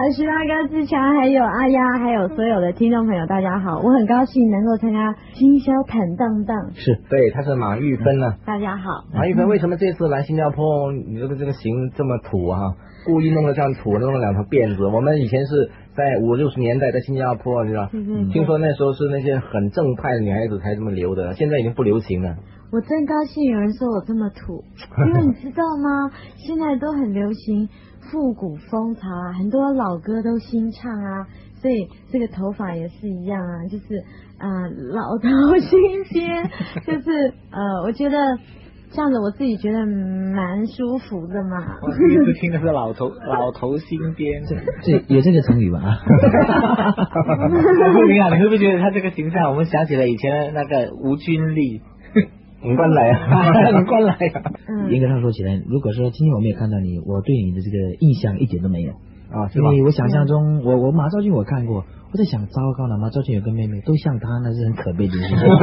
徐大哥、志强，还有阿丫，还有所有的听众朋友，大家好！我很高兴能够参加今宵坦荡荡。 是对，他是马玉芬呢。 大家好， 马玉芬为什么这次来新加坡，你这个型这么土啊？故意弄得这样土，弄了两条辫子。我们以前是在50、60年代在新加坡，你知道，听说那时候是那些很正派的女孩子才这么留的，现在已经不流行了。 我真高兴有人说我这么土，因为你知道吗？现在都很流行复古风潮啊，很多老歌都新唱啊，所以这个头发也是一样啊，就是老头新编，就是我觉得这样子我自己觉得蛮舒服的嘛。 我第一次听的是老头新编， 这有这个成语吧？ 慧玲啊，你会不会觉得他这个形象，我们想起了以前的那个吴君丽？ 你关来啊！你关来啊！ 严格上说起来，如果说今天我没有看到你，我对你的这个印象一点都没有啊， 因为我想象中，我马兆骏我看过，我在想，糟糕了，马兆骏有个妹妹都像他，那是很可悲的事情。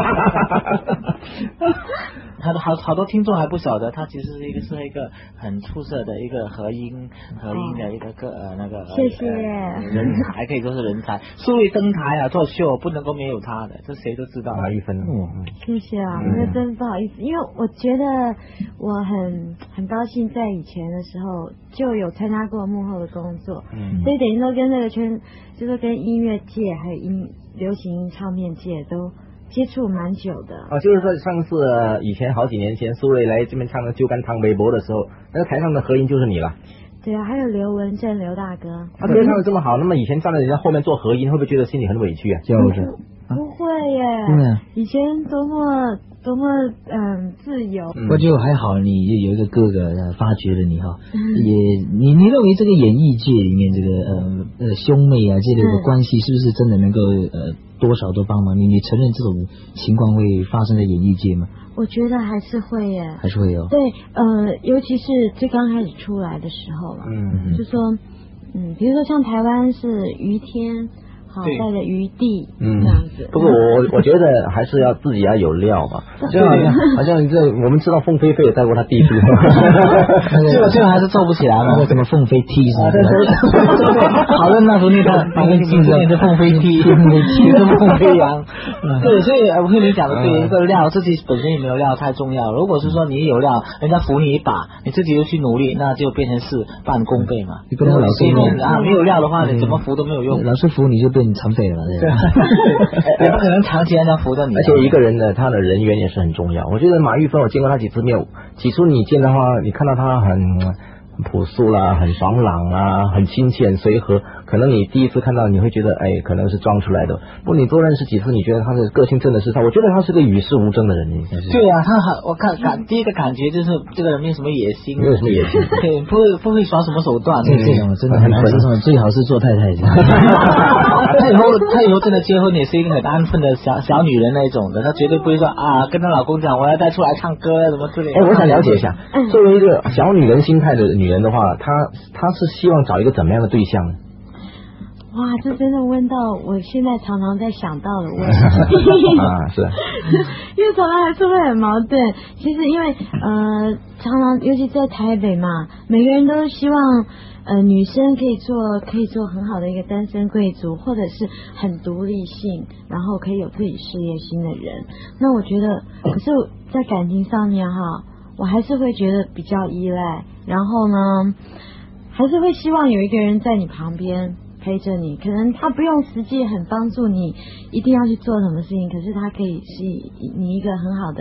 他的好多听众还不晓得，他其实是一个很出色的一个和音的一个那个谢谢人才，可以说是人才。数位登台啊，做秀不能够没有他的，这谁都知道。 马玉芬， 谢谢啊，那真不好意思，因为我觉得我很高兴，在以前的时候就有参加过幕后的工作，所以等于说跟这个圈，就是跟音乐界还有流行音唱片界都接触蛮久的。 就是说上次以前好几年前苏芮来这边唱的《就干唐微博》的时候，那个台上的合音就是你了。 对啊，还有刘文正刘大哥。 他歌唱的这么好，那么以前站在人家后面做合音，会不会觉得心里很委屈啊？ 就是不会耶，以前多么自由。 我觉得还好，你有一个哥哥发掘了你哈，也你认为这个演艺界里面这个兄妹啊这类的关系是不是真的能够多少都帮忙你承认这种情况会发生在演艺界吗？ 我觉得还是会耶， 还是会有。 对，尤其是最刚开始出来的时候嘛，就说比如说像台湾是于天。好，带着余地，这样子。 不过我觉得还是要自己要有料嘛，就好像这我们知道凤飞飞也带过他弟弟， 这个还是做不起来嘛。 那个什么凤飞踢什么的， 好的，那时候那个镜子是凤飞踢，是凤飞扬。对，所以我跟你讲的对，一个料自己本身也没有料太重要。如果是说你有料，人家扶你一把，你自己又去努力，那就变成事半功倍嘛。 你不能老师没有料的话，你怎么扶都没有用。 老师扶你就变残废了， 对，也不可能长期让他扶着你。 而且一个人的他的人缘也是很重要。我觉得马玉芬，我见过他几次面，起初你见的话，你看到他很朴素啦，很爽朗啊，很亲切，很随和。可能你第一次看到，你会觉得可能是装出来的。不过你多认识几次，你觉得他的个性真的是他。我觉得他是个与世无争的人。 对啊，我第一个感觉就是这个人没有什么野心， 没有什么野心， 对，不会耍什么手段， 这种真的很难说，最好是做太太。 他以后真的结婚也是一个很安分的小女人那种的，她绝对不会说跟她老公讲我要带出来唱歌什么之类的。 我想了解一下，作为一个小女人心态的女人的话，她是希望找一个怎么样的对象呢？ 哇，这真的问到我现在常常在想到的问题是， 因为常常还是会很矛盾。其实因为常常尤其在台北嘛，每个人都希望女生可以做很好的一个单身贵族，或者是很独立性，然后可以有自己事业心的人。那我觉得，可是在感情上面哈，我还是会觉得比较依赖，然后呢，还是会希望有一个人在你旁边陪着你，可能他不用实际很帮助你一定要去做什么事情，可是他可以是你一个很好的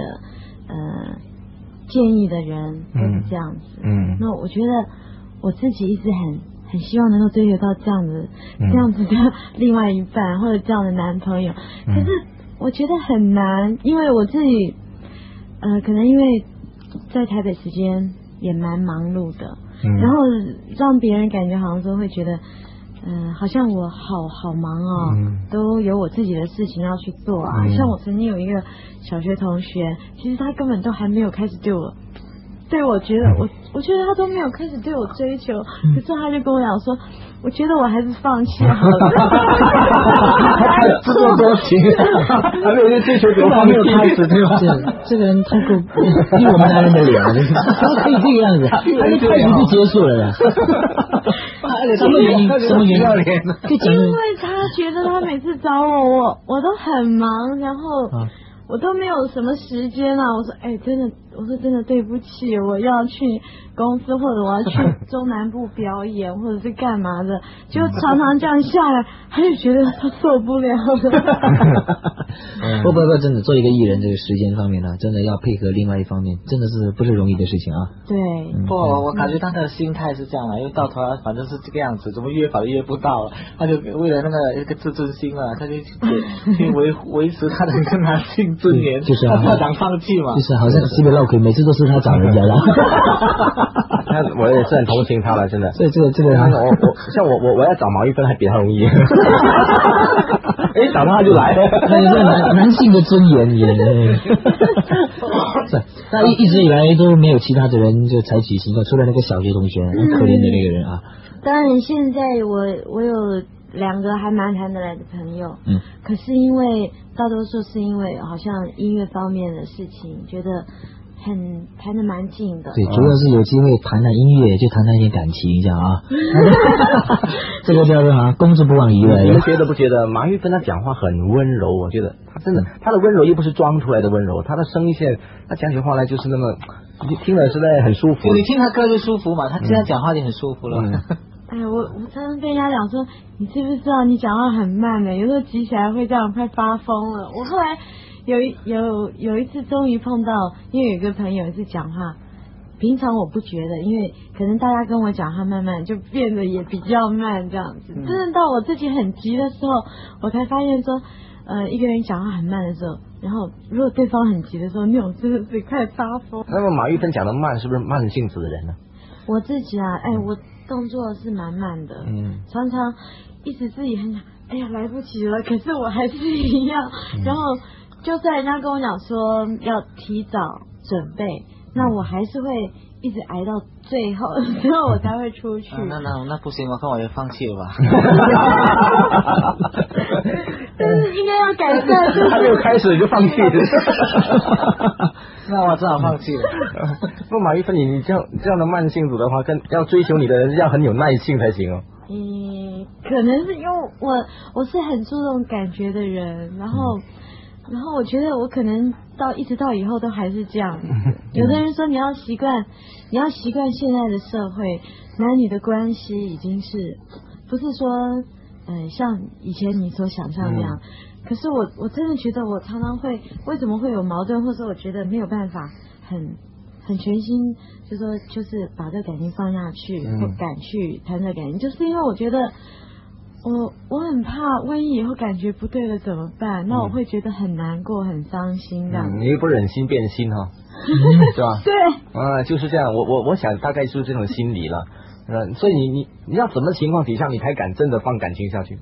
建议的人，就是这样子。那我觉得我自己一直很希望能够追求到这样子的另外一半，或者这样的男朋友，可是我觉得很难，因为我自己可能因为在台北时间也蛮忙碌的，然后让别人感觉好像说会觉得好像我好忙哦，都有我自己的事情要去做啊。像我曾经有一个小学同学，其实他根本都还没有开始对我觉得我觉得他都没有开始对我追求，可是他就跟我讲说， 我觉得我还是放弃好了。 自作多情，还没有去追求别人， 没有开始对吧？这个人太够逼我们男人的脸了，怎么可以这个样子？他一开始就结束了的。什么原因？什么原因？ 因为他觉得他每次找我都很忙，然后我都没有什么时间啊。我说真的对不起，我要去公司，或者我要去中南部表演，或者是干嘛的，就常常这样下来，他就觉得他受不了了。 不，真的做一个艺人，这个时间方面呢，真的要配合另外一方面，真的是不是容易的事情啊。 对， 我感觉他的心态是这样的，因为到头来反正是这个样子，怎么约法都约不到了，他就为了那个一个自尊心啊，他就去维持他的跟男性尊严， 就是他想放弃嘛， 就是好像西北绕口，每次都是他找人家的。 我也是很同情他了，真的。 所以这个像我要找毛玉芬还比他容易。找他就来。 男性的尊严也。那一直以来都没有其他的人就采取行动，除了那个小学同学，很可怜的那个人啊。 当然，现在我有2个还蛮谈得来的朋友，可是因为大多数是因为好像音乐方面的事情，觉得很谈得蛮近的。 对，主要是有机会谈谈音乐，就谈谈一点感情这样啊。这个叫做公之不忘于来。 你们觉得不觉得马玉芬她讲话很温柔？我觉得她真的，她的温柔又不是装出来的温柔，她的声线，她讲起话来就是那么，你听了实在很舒服。 你听她歌就舒服嘛，她这样讲话就很舒服了。 我常常被人家讲说，你知不知道你讲话很慢的，有时候急起来会这样快发疯了。我后来有一次终于碰到，因为有一个朋友是讲话，平常我不觉得，因为可能大家跟我讲话慢慢就变得也比较慢这样子。真的到我自己很急的时候，我才发现说，一个人讲话很慢的时候，然后如果对方很急的时候，那种真的是快发疯。 那么马玉芬讲的慢，是不是慢性子的人呢？ 我自己啊，我动作是蛮慢的，常常一直自己很想，来不及了，可是我还是一样，然后就算人家跟我讲说要提早准备，那我还是会一直挨到最后，之后我才会出去。 那不行，我看我也放弃了吧。 但是应该要改善， 还没有开始就放弃了。 那我只好放弃了。 不，马玉芬，你这样的慢性子的话，跟要追求你的人要很有耐性才行哦。 可能是因为我是很注重感觉的人，然后我觉得我可能一直到以后都还是这样子。有的人说你要习惯现在的社会，男女的关系已经是不是说像以前你所想象那样。可是我真的觉得我常常会为什么会有矛盾，或者我觉得没有办法很全心就是把这感情放下去，不敢去谈这感情，就是因为我觉得我很怕万一以后感觉不对了怎么办，那我会觉得很难过很伤心这样。 你又不忍心变心哈，是吧？ 对， 就是这样。我想大概就是这种心理了。所以你要什么情况底下你才敢真的放感情下去？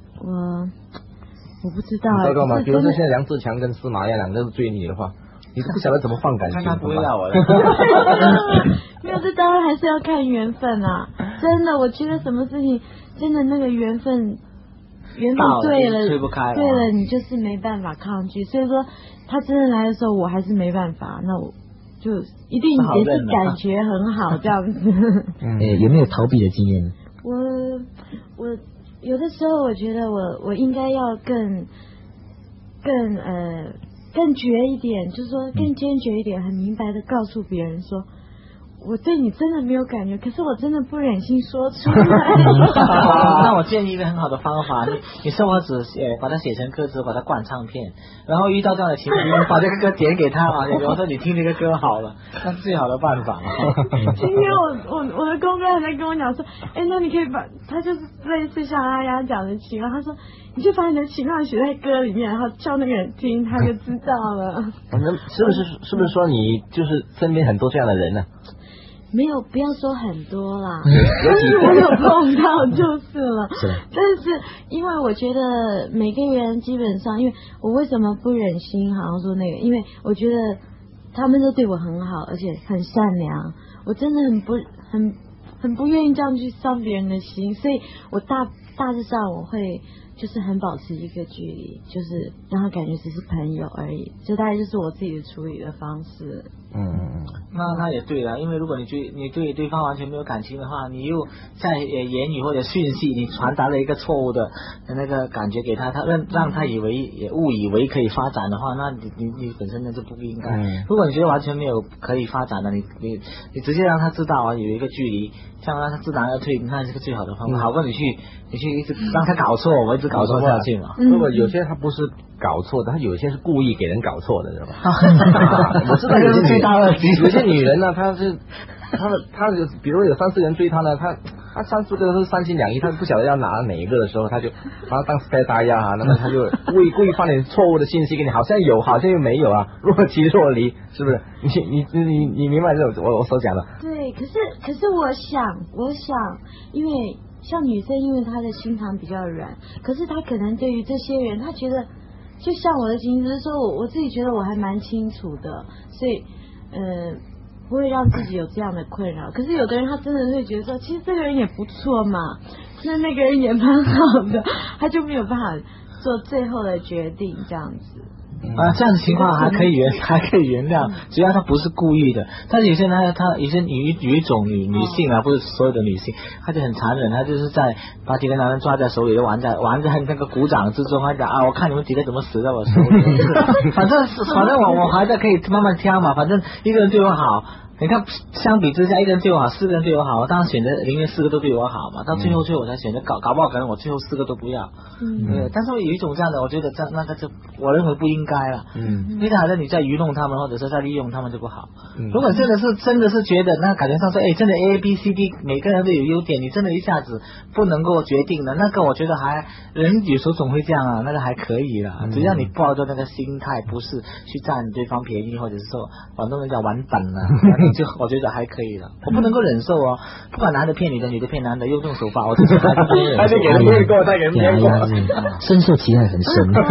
我不知道， 你知道吗？比如说现在梁志强跟司马亚两个都追你的话，你都不晓得怎么放感情。 他不会要我的。 没有，这当然还是要看缘分啊！真的，我觉得什么事情真的那个缘分对了， 推不开了， 对了，你就是没办法抗拒。所以说，他真的来的时候，我还是没办法，那我就一定也是感觉很好这样子。 有没有逃避的经验？ 我有的时候我觉得我应该要更绝一点，就是说更坚决一点，很明白的告诉别人说，我对你真的没有感觉，可是我真的不忍心说出来。 那我建议一个很好的方法，你生活纸把它写成歌词，把它灌唱片，然后遇到这样的情况，把这个歌点给他嘛。比如说你听这个歌好了，那是最好的办法。 今天我的公哥还在跟我讲说，那你可以把他就是类似像阿丫讲的情况，他说你就把你的情况写在歌里面，然后叫那个人听，他就知道了。 那是不是说你就是身边很多这样的人呢？ 没有，不要说很多啦，我有碰到就是了。但是因为我觉得每个人基本上，因为我为什么不忍心好像说那个，因为我觉得他们都对我很好，而且很善良，我真的很不愿意这样去伤别人的心，所以我大致上我会就是很保持一个距离，就是让他感觉只是朋友而已，这大概就是我自己的处理的方式。 那也对了，因为如果你对对方完全没有感情的话，你又在言语或者讯息你传达了一个错误的那个感觉给他，让他误以为可以发展的话，那你本身呢就不应该。如果你觉得完全没有可以发展的，你直接让他知道有一个距离，这样让他自然而退，那是个最好的方法。好过你去一直让他搞错，我一直搞错下去嘛。 如果有些他不是搞错的，他有些是故意给人搞错的，知道吧？我知道有些女人呢，她比如有3-4个人追她呢，她3-4个都是3心2意，她不晓得要拿哪一个的时候，她就把它当 spy 打呀，那么她就故意放点错误的信息给你，好像有，好像又没有啊，若即若离，是不是？你明白这种我所讲的？ 对，可是我想，因为像女生，因为她的心肠比较软，可是她可能对于这些人，她觉得就像我的情就是说我自己觉得我还蛮清楚的，所以不会让自己有这样的困扰。可是有的人他真的会觉得说，其实这个人也不错嘛，其实那个人也蛮好的，他就没有办法做最后的决定这样子。 这样的情况还可以原谅，只要他不是故意的。但是有些人他有些有一种女性啊，不是所有的女性，她就很残忍，她就是在把几个男人抓在手里，玩在那个鼓掌之中，她讲我看你们几个怎么死在我手里。反正我还在可以慢慢挑嘛，反正一个人对我好。你看，相比之下，一个人对我好，4个人对我好，我当然选择宁愿4个都对我好嘛。到最后我才选择搞不好可能我最后4个都不要。但是有一种这样的，我觉得那个就我认为不应该了。因为好像你在愚弄他们，或者是在利用他们就不好。如果真的是觉得那感觉上说，真的 A、B、C、D 每个人都有优点，你真的一下子不能够决定的，那个我觉得人有时候总会这样啊，那个还可以啦。只要你抱着那个心态，不是去占对方便宜，或者是说广东人讲玩本啊。就我觉得还可以了，我不能够忍受哦。不管男的骗女的，女的骗男的，用这种手法，我就是还是不能忍受。 还是给人骗过，再给人骗过， 深受其害很深。 对，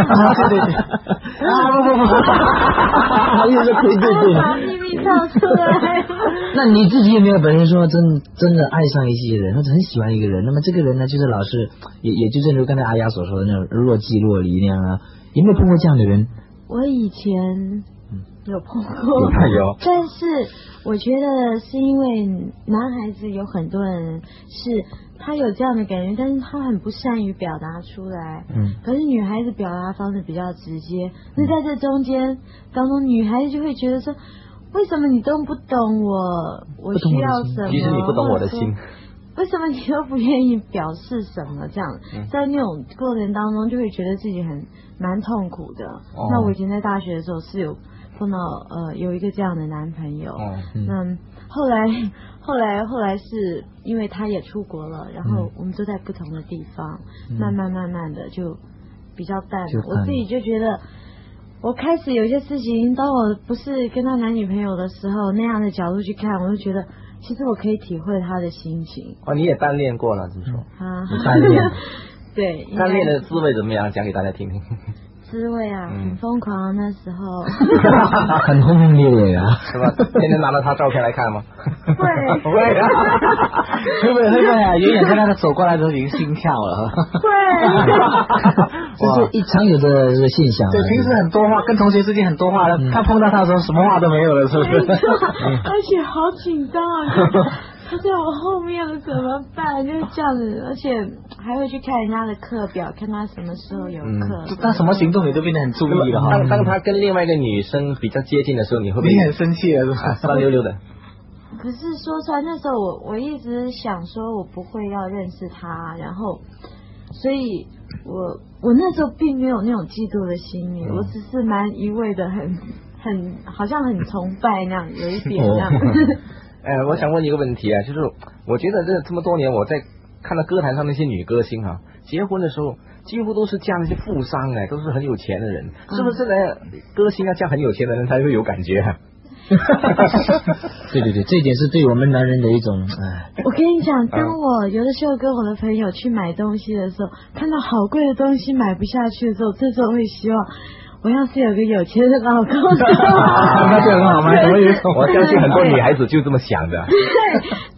不， 又是亏对， 把秘密套出来。 那你自己有没有本身说真的爱上一些人，或者很喜欢一个人？那么这个人呢，就是老是也就正如刚才阿雅所说的那种若即若离那样啊，有没有碰过这样的人？ 我以前有碰过，但是我觉得是因为男孩子有很多人是他有这样的感觉，但是他很不善于表达出来。可是女孩子表达方式比较直接，那在这中间当中，女孩子就会觉得说，为什么你都不懂我需要什么？ 其实你不懂我的心。 为什么你都不愿意表示什么？这样在那种过程当中，就会觉得自己蛮痛苦的。那我以前在大学的时候是有碰到有一个这样的男朋友。那后来是因为他也出国了，然后我们都在不同的地方，慢慢的就比较淡了。我自己就觉得，我开始有些事情，当我不是跟他男女朋友的时候，那样的角度去看，我就觉得其实我可以体会他的心情。 你也单恋过了，这么说？ 你单恋？ 对， 单恋的滋味怎么样？讲给大家听听。 滋味啊，很疯狂那时候， 很轰轰烈烈啊， 是吧？天天拿着他照片来看吗？ 会， 不会啊？ 会不会啊？远远看他走过来的时候已经心跳了。 会， 这是一常有的这个现象。 对，平时很多话，跟同学之间很多话了，他碰到他的时候什么话都没有了，是不是？ 而且好紧张啊！他在我后面了怎么办？就是这样子，而且还会去看人家的课表，看他什么时候有课。 他什么行动你都变得很注意了哈。 当他跟另外一个女生比较接近的时候，你会不会你很生气了， 酸溜溜的？ 可是说出来，那时候我一直想说，我不会要认识他，然后，所以我那时候并没有那种嫉妒的心理，我只是蛮一味的很好像很崇拜那样，有一点这样。 我想问一个问题啊，就是我觉得这么多年我在看到歌坛上那些女歌星啊，结婚的时候几乎都是嫁那些富商都是很有钱的人，是不是呢？歌星要嫁很有钱的人才会有感觉啊？ 对，这一点是对我们男人的一种我跟你讲，当我有的时候跟我的朋友去买东西的时候，看到好贵的东西买不下去的时候，这时候会希望我要是有个有钱的老公， 那就很好吗？我相信很多女孩子就这么想的。 对，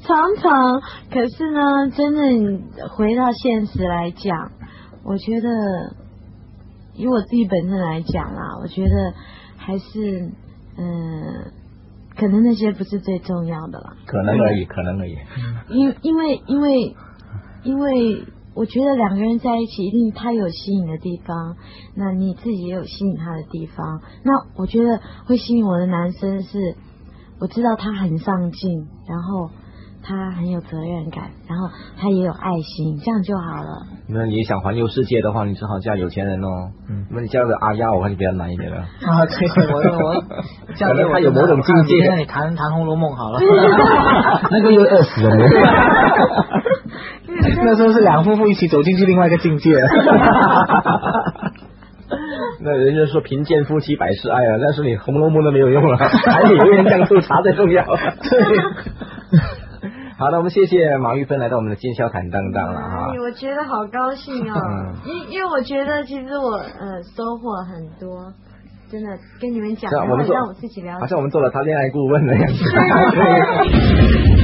常常，可是呢，真正回到现实来讲，我觉得以我自己本身来讲啦，我觉得还是可能那些不是最重要的啦， 可能而已。 因为我觉得两个人在一起，一定他有吸引的地方，那你自己也有吸引他的地方。那我觉得会吸引我的男生是，我知道他很上进，然后他很有责任感，然后他也有爱心，这样就好了。 那你想环游世界的话，你只好嫁有钱人哦。那你嫁个阿丫，我看就比较难一点了。 啊，对，我可能他有某种境界。 那你谈《红楼梦》好了。 那个又饿死了。 那时候是两夫妇一起走进去另外一个境界了。 那人家说贫贱夫妻百事哀啊，但是你《红楼梦》都没有用了，还是油盐酱醋茶最重要。 对。 好的，我们谢谢马玉芬来到我们的今宵坦荡荡了哈。 我觉得好高兴哦，因为我觉得其实我收获很多，真的跟你们讲，然后让我自己了解， 好像我们做了他恋爱顾问的样子。